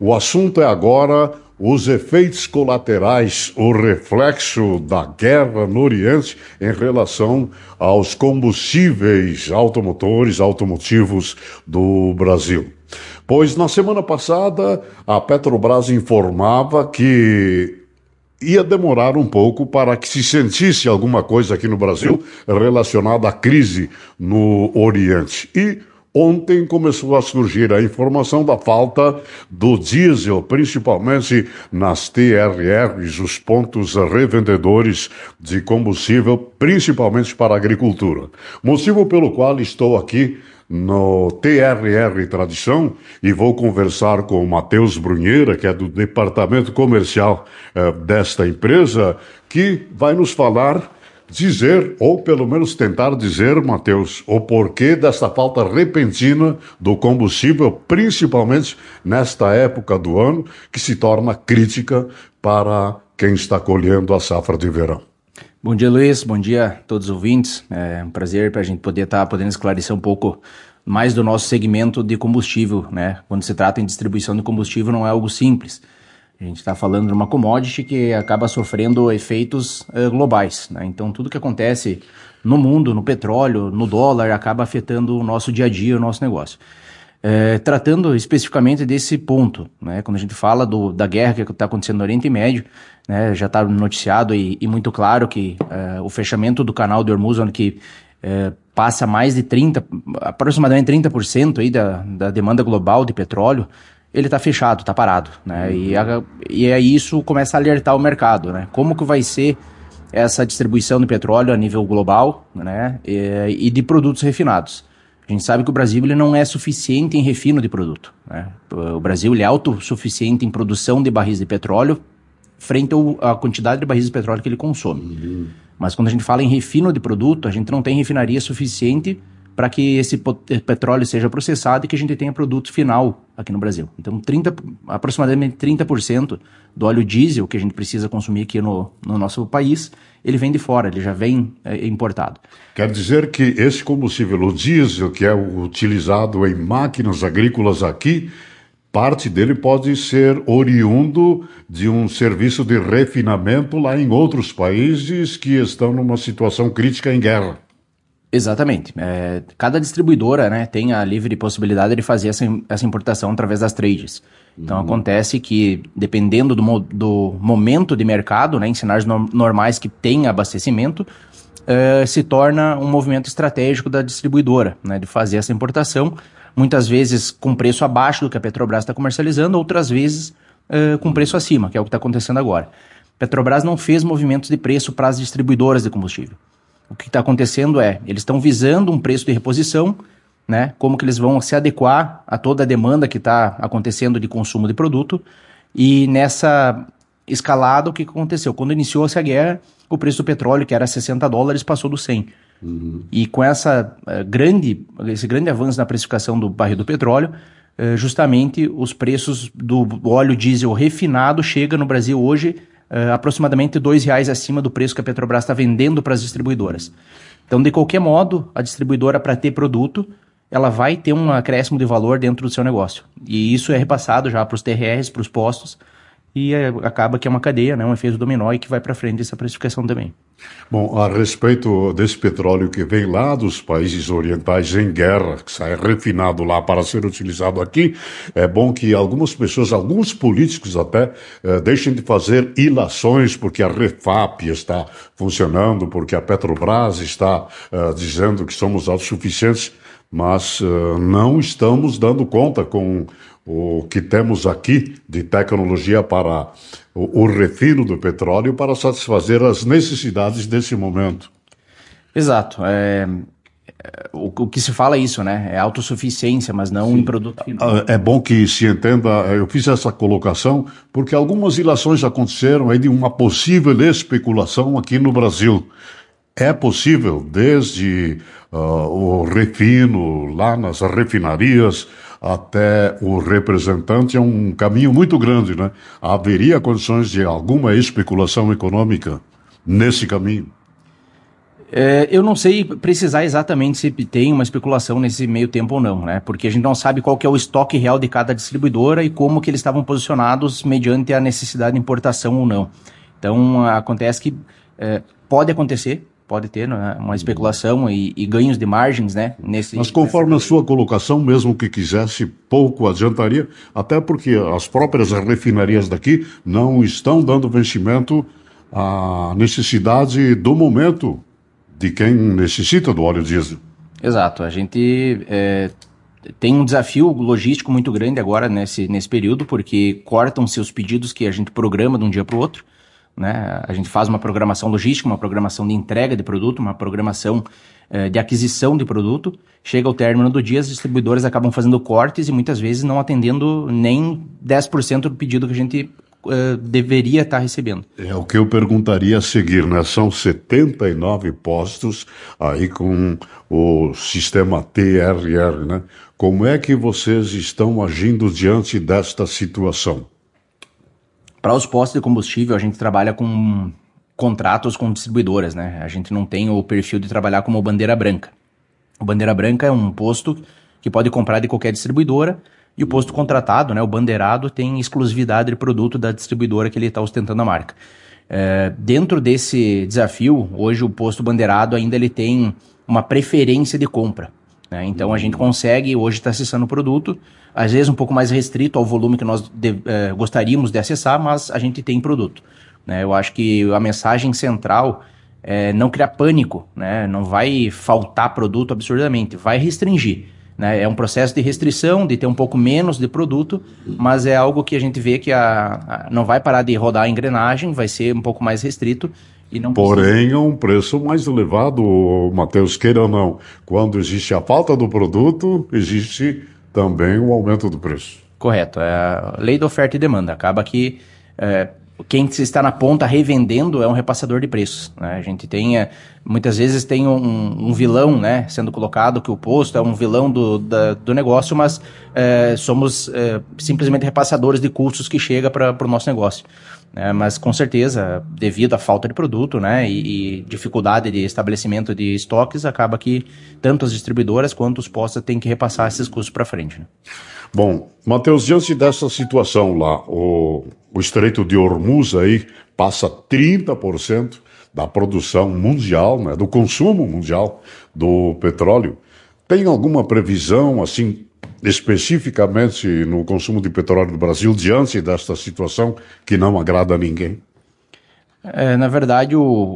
O assunto é agora os efeitos colaterais, o reflexo da guerra no Oriente em relação aos combustíveis automotivos do Brasil. Pois na semana passada a Petrobras informava que ia demorar um pouco para que se sentisse alguma coisa aqui no Brasil relacionada à crise no Oriente. E ontem começou a surgir a informação da falta do diesel, principalmente nas TRRs, os pontos revendedores de combustível, principalmente para a agricultura. Motivo pelo qual estou aqui no TRR Tradição e vou conversar com o Matheus Brunheira, que é do departamento comercial desta empresa, que vai nos dizer, ou pelo menos tentar dizer, Matheus, o porquê dessa falta repentina do combustível, principalmente nesta época do ano, que se torna crítica para quem está colhendo a safra de verão. Bom dia, Luiz. Bom dia a todos os ouvintes. É um prazer para a gente poder estar podendo esclarecer um pouco mais do nosso segmento de combustível, né? Quando se trata em distribuição de combustível, não é algo simples. A gente está falando de uma commodity que acaba sofrendo efeitos globais, né? Então, tudo que acontece no mundo, no petróleo, no dólar, acaba afetando o nosso dia a dia, o nosso negócio. Tratando especificamente desse ponto, né? Quando a gente fala da guerra que está acontecendo no Oriente Médio, né? Já está noticiado e muito claro que o fechamento do canal de Hormuz, onde que passa mais de aproximadamente 30% aí da demanda global de petróleo, ele está fechado, está parado, né? E aí isso começa a alertar o mercado, né? Como que vai ser essa distribuição de petróleo a nível global, né? E de produtos refinados. A gente sabe que o Brasil ele não é suficiente em refino de produto, né? O Brasil ele é autossuficiente em produção de barris de petróleo frente à quantidade de barris de petróleo que ele consome. Mas quando a gente fala em refino de produto, a gente não tem refinaria suficiente para que esse petróleo seja processado e que a gente tenha produto final aqui no Brasil. Então, aproximadamente 30% do óleo diesel que a gente precisa consumir aqui no nosso país, ele vem de fora, ele já vem importado. Quer dizer que esse combustível, o diesel, que é utilizado em máquinas agrícolas aqui, parte dele pode ser oriundo de um serviço de refinamento lá em outros países que estão numa situação crítica em guerra. Exatamente. Cada distribuidora, né, tem a livre possibilidade de fazer essa importação através das trades. Então acontece que, dependendo do momento de mercado, né, em cenários normais que tem abastecimento, se torna um movimento estratégico da distribuidora, né, de fazer essa importação, muitas vezes com preço abaixo do que a Petrobras está comercializando, outras vezes com preço acima, que é o que está acontecendo agora. Petrobras não fez movimentos de preço para as distribuidoras de combustível. O que está acontecendo eles estão visando um preço de reposição, né? Como que eles vão se adequar a toda a demanda que está acontecendo de consumo de produto. E nessa escalada, o que aconteceu? Quando iniciou-se a guerra, o preço do petróleo, que era $60, passou do 100. E com esse grande avanço na precificação do barril do petróleo, justamente os preços do óleo diesel refinado chega no Brasil hoje aproximadamente R$2 acima do preço que a Petrobras está vendendo para as distribuidoras. Então, de qualquer modo, a distribuidora, para ter produto, ela vai ter um acréscimo de valor dentro do seu negócio. E isso é repassado já para os TRRs, para os postos, e acaba que é uma cadeia, né, um efeito dominó e que vai para frente essa precificação também. Bom, a respeito desse petróleo que vem lá dos países orientais em guerra, que sai refinado lá para ser utilizado aqui, é bom que algumas pessoas, alguns políticos até, deixem de fazer ilações porque a Refap está funcionando, porque a Petrobras está dizendo que somos autossuficientes, mas não estamos dando conta com o que temos aqui de tecnologia para o refino do petróleo para satisfazer as necessidades desse momento. Exato. O que se fala é isso, né? É autossuficiência, mas não em produto final. É bom que se entenda, eu fiz essa colocação porque algumas ilações aconteceram aí de uma possível especulação aqui no Brasil. É possível, desde o refino lá nas refinarias até o representante, é um caminho muito grande, né? Haveria condições de alguma especulação econômica nesse caminho? Eu não sei precisar exatamente se tem uma especulação nesse meio tempo ou não, né? Porque a gente não sabe qual que é o estoque real de cada distribuidora e como que eles estavam posicionados mediante a necessidade de importação ou não. Então, acontece que pode acontecer, pode ter, né, uma especulação e ganhos de margens, né? Mas conforme a sua colocação, mesmo que quisesse, pouco adiantaria, até porque as próprias refinarias daqui não estão dando vencimento à necessidade do momento de quem necessita do óleo diesel. Exato, a gente tem um desafio logístico muito grande agora nesse período, porque cortam-se os pedidos que a gente programa de um dia para o outro, né? A gente faz uma programação logística, uma programação de entrega de produto, uma programação de aquisição de produto. Chega ao término do dia, as distribuidoras acabam fazendo cortes e muitas vezes não atendendo nem 10% do pedido que a gente deveria estar recebendo. É o que eu perguntaria a seguir, né? São 79 postos aí com o sistema TRR, né? Como é que vocês estão agindo diante desta situação? Para os postos de combustível, a gente trabalha com contratos com distribuidoras, né? A gente não tem o perfil de trabalhar como bandeira branca. O bandeira branca é um posto que pode comprar de qualquer distribuidora. E o posto contratado, né, o bandeirado, tem exclusividade de produto da distribuidora que ele está ostentando a marca. Dentro desse desafio, hoje o posto bandeirado ainda ele tem uma preferência de compra, né? Então a gente consegue hoje estar acessando o produto, às vezes um pouco mais restrito ao volume que nós gostaríamos de acessar, mas a gente tem produto, né? Eu acho que a mensagem central é não criar pânico, né? Não vai faltar produto absurdamente, vai restringir. Né? É um processo de restrição, de ter um pouco menos de produto, mas é algo que a gente vê que não vai parar de rodar a engrenagem, vai ser um pouco mais restrito. E não Porém, é um preço mais elevado, Matheus, queira ou não. Quando existe a falta do produto, existe também o aumento do preço. Correto. É a lei da oferta e demanda. Acaba que quem está na ponta revendendo é um repassador de preços, né? A gente tem, muitas vezes tem um vilão, né, sendo colocado, que o posto é um vilão do negócio, mas somos simplesmente repassadores de custos que chega para o nosso negócio. Mas com certeza, devido à falta de produto, né, e dificuldade de estabelecimento de estoques, acaba que tanto as distribuidoras quanto os postos têm que repassar esses custos para frente, né? Bom, Matheus, diante dessa situação lá, o Estreito de Hormuz aí passa 30% da produção mundial, né, do consumo mundial do petróleo. Tem alguma previsão, assim, especificamente no consumo de petróleo no Brasil, diante desta situação que não agrada a ninguém? Na verdade,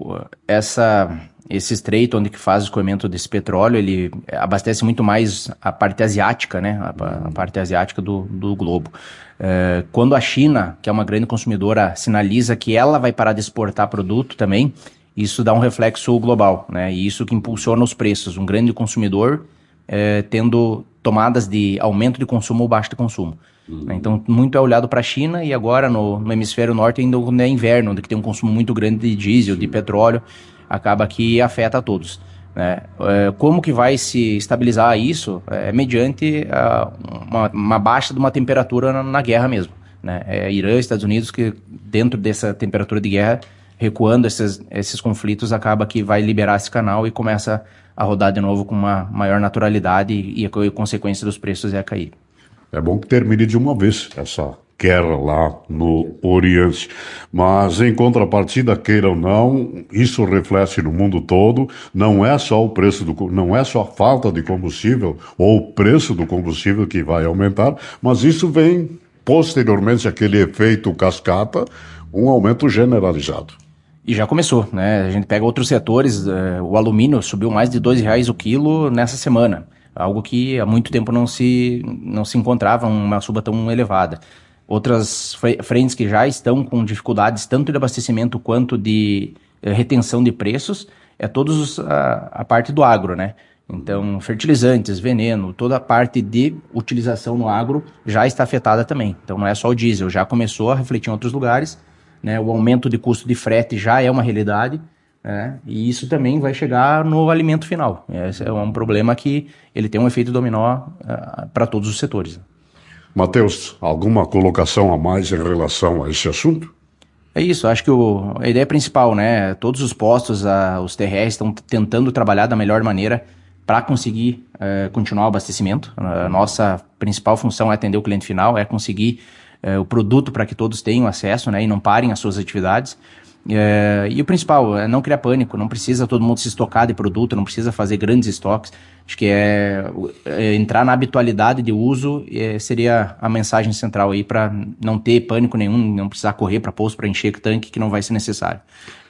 esse estreito onde que faz o escoamento desse petróleo, ele abastece muito mais a parte asiática, né? A parte asiática do globo. Quando a China, que é uma grande consumidora, sinaliza que ela vai parar de exportar produto também, isso dá um reflexo global, né? E isso que impulsiona os preços. Um grande consumidor tendo tomadas de aumento de consumo ou baixo de consumo. Então, muito é olhado para a China e agora no hemisfério norte ainda é inverno, onde tem um consumo muito grande de diesel, de petróleo, acaba que afeta a todos, né? Como que vai se estabilizar isso? Mediante uma baixa de uma temperatura na guerra mesmo, né? Irã e Estados Unidos que dentro dessa temperatura de guerra, recuando esses conflitos, acaba que vai liberar esse canal e começa a rodar de novo com uma maior naturalidade e a consequência dos preços é a cair. É bom que termine de uma vez essa guerra lá no Oriente. Mas, em contrapartida, queira ou não, isso reflete no mundo todo. Não é só o preço não é só a falta de combustível ou o preço do combustível que vai aumentar, mas isso vem posteriormente aquele efeito cascata, um aumento generalizado. E já começou, né? A gente pega outros setores, o alumínio subiu mais de R$2 o quilo nessa semana. Algo que há muito tempo não se encontrava uma suba tão elevada. Outras frentes que já estão com dificuldades tanto de abastecimento quanto de retenção de preços, todos a parte do agro, né? Então, fertilizantes, veneno, toda a parte de utilização no agro já está afetada também. Então, não é só o diesel, já começou a refletir em outros lugares, né? O aumento de custo de frete já é uma realidade, e isso também vai chegar no alimento final. Esse é um problema que ele tem um efeito dominó para todos os setores. Matheus, alguma colocação a mais em relação a esse assunto? É isso, acho que a ideia principal, né? Todos os postos, os TRS estão tentando trabalhar da melhor maneira para conseguir continuar o abastecimento. A nossa principal função é atender o cliente final, é conseguir o produto para que todos tenham acesso, né? E não parem as suas atividades. E o principal é não criar pânico, não precisa todo mundo se estocar de produto, não precisa fazer grandes estoques. Acho que entrar na habitualidade de uso seria a mensagem central aí para não ter pânico nenhum, não precisar correr para posto para encher o tanque que não vai ser necessário.